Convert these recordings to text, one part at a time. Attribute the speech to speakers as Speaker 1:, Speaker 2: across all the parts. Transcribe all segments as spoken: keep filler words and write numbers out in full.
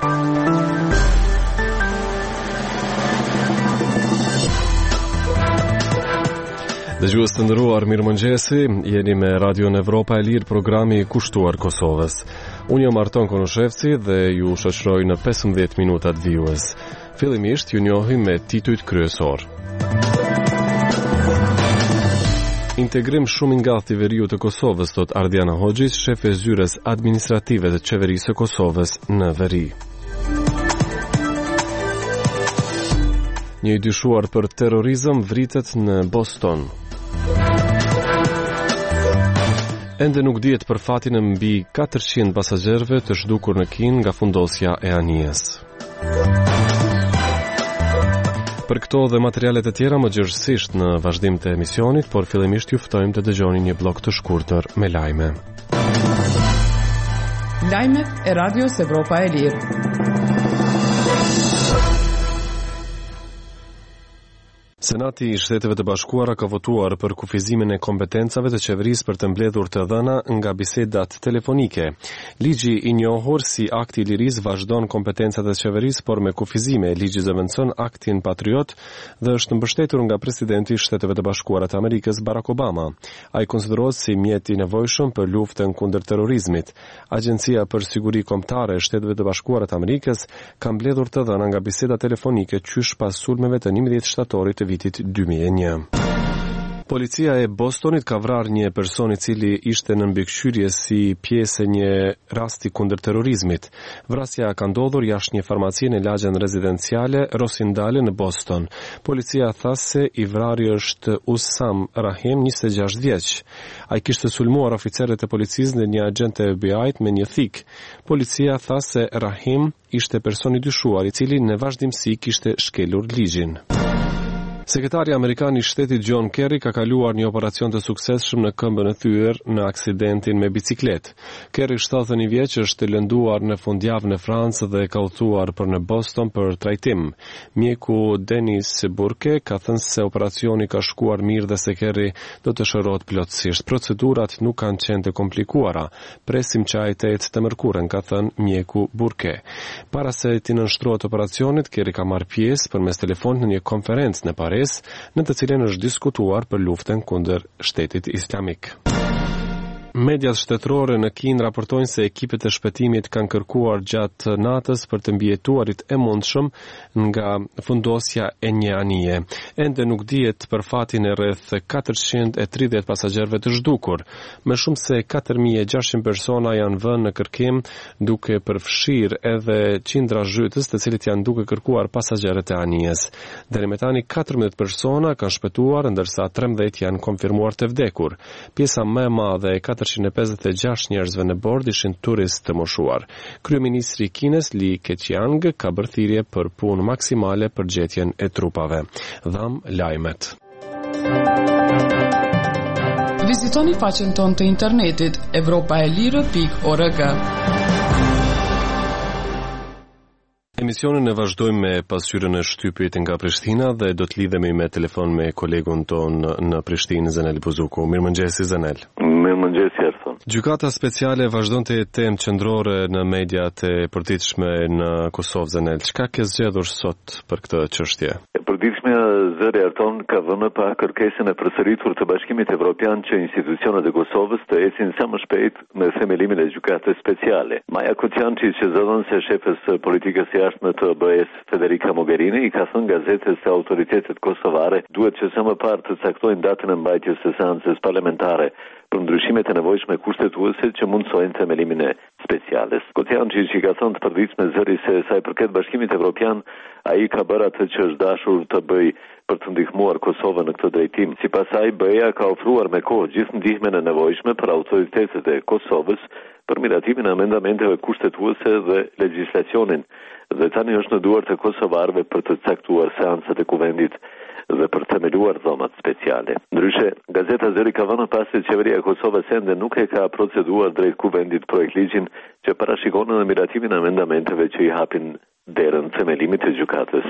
Speaker 1: Dëgjues të nderuar, mirëmëngjesi, jeni me Radio Evropa e Lirë, programi i kushtuar Kosovës. Unë jam Arton Konoshevci dhe ju shoqëroj në pesëmbëdhjetë minutat vijues. Fillimisht ju njohim me titujt kryesor. Integrim shumë i ngathtë i veriut të Kosovës, thot Ardiana Hoxhić, shef e zyres administrative të qeverisë së Kosovës në veri. Një i dyshuar për terrorizëm vritet në Boston. Ende nuk dihet për fatin e mbi katërqind pasagjerëve të zhdukur në Kinë nga fundosja e anijes. Për këto dhe materialet e tjera më gjithësisht në vazhdim të emisionit, por fillimisht ju ftojmë të dëgjoni një blok të shkurtër me lajme.
Speaker 2: Lajmet e Radios Evropa e Lirë.
Speaker 1: Senati i Shteteve të Bashkuara ka votuar për kufizimin e kompetencave të qeverisë për të mbledhur të dhëna nga bisedat telefonike. Ligji i njohur si Akti i Lirisë vazhdon kompetencat e qeverisë, por me kufizime. Ligji zëvendëson Aktin Patriot dhe është mbështetur nga presidenti i Shteteve të Bashkuara të Amerikës Barack Obama. Ai konsiderohet si mjet i nevojshëm për luftën kundër terrorizmit. Agjencia për Siguri Kombëtare e Shteteve të Bashkuara të Amerikës ka mbledhur të dhëna nga biseda telefonike qysh pas sulmeve të njëmbëdhjetë shtatorit të vitit dy mijë e një. Policia e Bostonit ka vrarë një person i cili ishte në mbikëqyrje si pjesë e një rasti kundër terrorizmit. Vrasja ka ndodhur jashtë një farmacie në lagjen rezidenciale Rosindale në Boston. Policia tha se i vrari është Usam Rahim, njëzet e gjashtë vjeç. Ai kishte sulmuar oficerët e policisë dhe një agent të F B I-t me një thik. Policia tha se Rahim ishte person i dyshuar i cili në vazhdimsi kishte shkelur ligjin. Sekretari Amerikan i Shtetit John Kerry ka kaluar një operacion të suksesshëm në këmbën e thyer në aksidentin me bicikletë. Kerry, shtatëdhjetë e një vjeç, është lënduar në fundjavë në Francë dhe ka udhëtuar për në Boston për trajtim. Mjeku Denis Burke ka thënë se operacioni ka shkuar mirë dhe se Kerry do të shërohet plotësisht. Procedurat nuk kanë qenë të komplikuara. Presim që ai të jetë të mërkurën, ka thënë mjeku Burke. Para se të nënshtrohet operacionit, Kerry ka marrë pjesë përmes telefonit në një konferencë në Paris, në të cilën është diskutuar për luftën kundër Shtetit Islamik. Mediat shtetërore në Kinë raportojnë se ekipet e shpëtimit kanë kërkuar gjatë natës për të mbijetuarit e mundshëm nga fundosja e një anije. Ende nuk dihet për fatin e rreth katërqind e tridhjetë pasagjerëve të zhdukur. Më shumë se katër mijë e gjashtëqind persona janë vënë në kërkim, duke përfshirë edhe qindra zhytës, të cilët janë duke kërkuar pasagjerët e anijes. Deri më tani katërmbëdhjetë persona kanë shpëtuar, ndërsa trembëdhjetë janë konfirmuar të vdekur. Pjesa më e madhe e katërqind e pesëdhjetë e gjashtë njerëzve në bord ishin turistë të moshuar. Kryeministri i Kinës Li Keqiang ka bërë thirrje për punë maksimale për gjetjen e trupave. Dham lajmet.
Speaker 2: Vizitoni faqen tonë të internetit evropa e lirë pikë org.
Speaker 1: Emisionin e vazhdojmë me pasqyrën e shtypit nga Prishtina dhe do të lidhemi me telefon me kolegun ton në Prishtinë, Zenel Buzuku. Mirëmëngjesi, Zenel.
Speaker 3: Mirëmëngjesi, Arton.
Speaker 1: Gjykata speciale vazhdon të jetë temë qendrore në mediat e përditshme në Kosovë, Zenel. Çka ke zgjedhur sot për këtë çështje?
Speaker 3: E përditshmja zëri Arton ka vënë pa kërkesën e përsëritur të Bashkimit Evropian që institucionet e Kosovës të ecin sa më shpejt me themelimin e gjykatës speciale. Maja Kuçançi, që zëdhën se shefës politikës jashtme të B E S Federica Mogherini, i ka thënë gazetës se autoritetet kosovare duhet që sa më parë të caktojnë datën e mbajtjes së seancës parlamentare për ndryshimet e nevojshme kushtetuese që mundsojnë themelimin e speciales. Kuçançi, që ka thënë të përditshme zëri se sa i përket Bashkimit Evropian, ai ka bërë atë që është dashur të bëjë për të ndihmuar Kosovën në këtë drejtim. Sipas saj, B E A ka ofruar me kohë gjithë ndihmën e nevojshme për autoritetet e Kosovës për miratimin e amendamenteve kushtetuese dhe legjislacionin, dhe tani është në duart e kosovarëve për të caktuar seancat e kuvendit dhe për të themeluar dhomat speciale. Ndryshe, gazeta Zëri ka vënë pas se qeveria e Kosovës ende nuk e ka proceduar drejt kuvendit projekt ligjin që parashikon në miratimin e amendamenteve që i hapin derën themelimit të gjykatës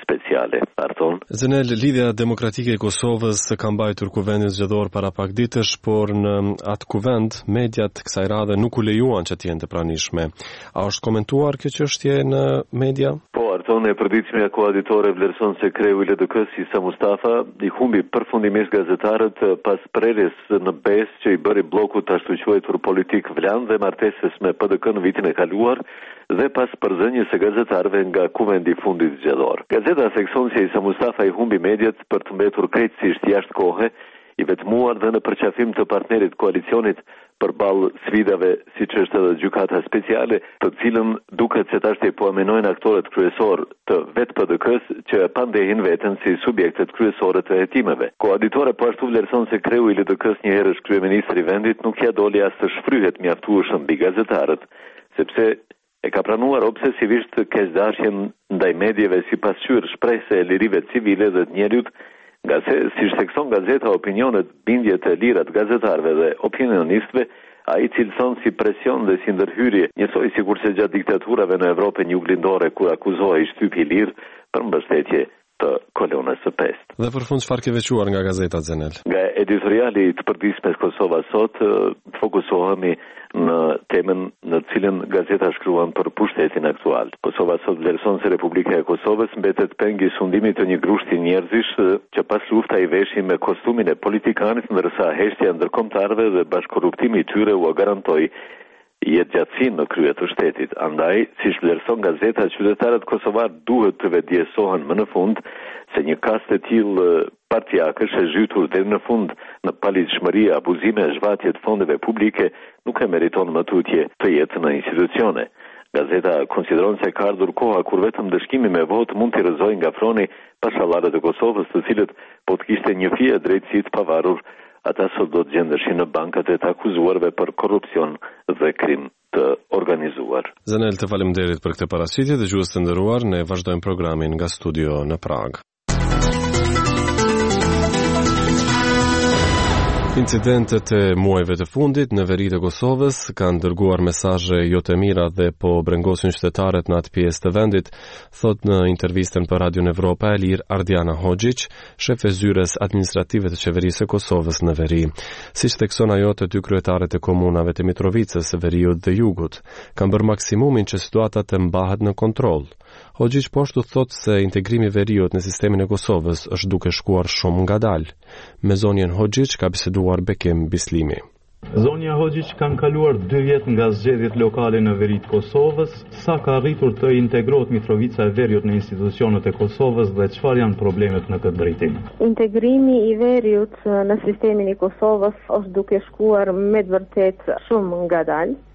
Speaker 3: speciale. Arton.
Speaker 1: Zenel, lidhja demokratike e Kosovës ka mbajtur kuvendin zgjedhor para pak ditësh, por në atë kuvend mediat kësaj radhe nuk u lejuan që të jenë të pranishme. A është komentuar kjo çështje në media?
Speaker 3: Po, Arton, e përditshmja koaditore vlerëson se kreu i L D K-s Isa Mustafa i humbi përfundimisht gazetarët pas prerjes në Bes që i bëri blokut të ashtu quajtur politik Vlan dhe martesës me P D K në vitin e kaluar dhe pas përzënjes së gazetarëve nga kuvendi i fundit zgjedhor. Gazeta thekson se Isa Mustafa i humbi mediat për të mbetur krejtësisht jashtë kohe, i vetmuar dhe në përqafim të partnerit koalicionit përballë sfidave siç është edhe gjykata speciale, të cilën duket se tashti po amenojnë aktorët kryesor të vetë P D K-s që pandehin veten si subjektet kryesore të hetimeve. Koaditore po ashtu vlerëson se kreu i L D K-s një herësh kryeministri i vendit nuk ja doli as të shfryhet mjaftueshëm mbi gazetarët, sepse e ka pranuar obsesivisht keqdashjen ndaj mediave si pasqyrë shprehse e lirive civile dhe të njerëzit, nga se, si thekson gazeta, opinionet, bindjet e lira të gazetarëve dhe opinionistëve, ai cilëson si presion dhe si ndërhyrje, njësoj sikurse gjatë diktaturave në Evropën juglindore kur akuzohej shtypi i lirë për mbështetje të kolonës së pestë.
Speaker 1: Dhe për fund çfarë ke veçuar nga gazeta Zenel?
Speaker 3: Nga editoriali të përditshme Kosova Sot, fokusohemi në temën në cilën gazeta shkruan për pushtetin aktual. Kosova Sot vlerëson se Republika e Kosovës mbetet peng i sundimit të një grushti njerëzish që pas lufta i veshin me kostumin e politikanit, ndërsa heshtja ndërkombëtarëve dhe bashkëkorruptimi i tyre u garantoi jetë gjatësin në krye të shtetit. Andaj, si vlerëson gazeta, qytetarët kosovar duhet të vetëdijsohen më në fund se një kast e tillë partjakësh e zhytur deri në fund në paligjshmëri, abuzime e zhvatje të fondeve publike nuk e meriton më tutje të jetë në institucione. Gazeta konsideron se ka ardhur koha kur vetëm dëshkimi me votë mund t'i rrëzojë nga froni pashallarët e Kosovës, të cilët po të kishte një fije drejtësi të pavarur, ata sot do të gjendeshin në bankat e të akuzuarve për korrupsion dhe krim të organizuar.
Speaker 1: Zenel, të faleminderit për këtë paraqitje. Dëgjues të nderuar, ne vazhdojmë programin nga studio në Prag. Incidentet e muajve të fundit në veritë e Kosovës kanë dërguar mesazhe jo të mira dhe po brengosin qytetarët në atë pjesë të vendit, thot në intervistën për Radion Evropa e Lirë Ardiana Hoxhić, shef e zyres administrative të qeverisë së Kosovës në veri. Siç thekson ajo, të dy kryetarët e komunave të Mitrovicës, Veriut dhe Jugut kanë bërë maksimumin që situata të mbahet në kontroll. Hoxhić po ashtu thot se integrimi i Veriut në sistemin e Kosovës është duke shkuar shumë ngadalë. Me zonjën Hoxhić ka biseduar Bekim Bislimi.
Speaker 4: Zonja Hoxhić kanë kaluar dy vjet nga zgjedhjet lokale në veri të Kosovës, sa ka arritur të integrohet Mitrovica e Veriut në institucionet e Kosovës dhe çfarë janë problemet në këtë drejtim?
Speaker 5: Integrimi i Veriut në sistemin e Kosovës është duke shkuar me të vërtet shumë ngadalë.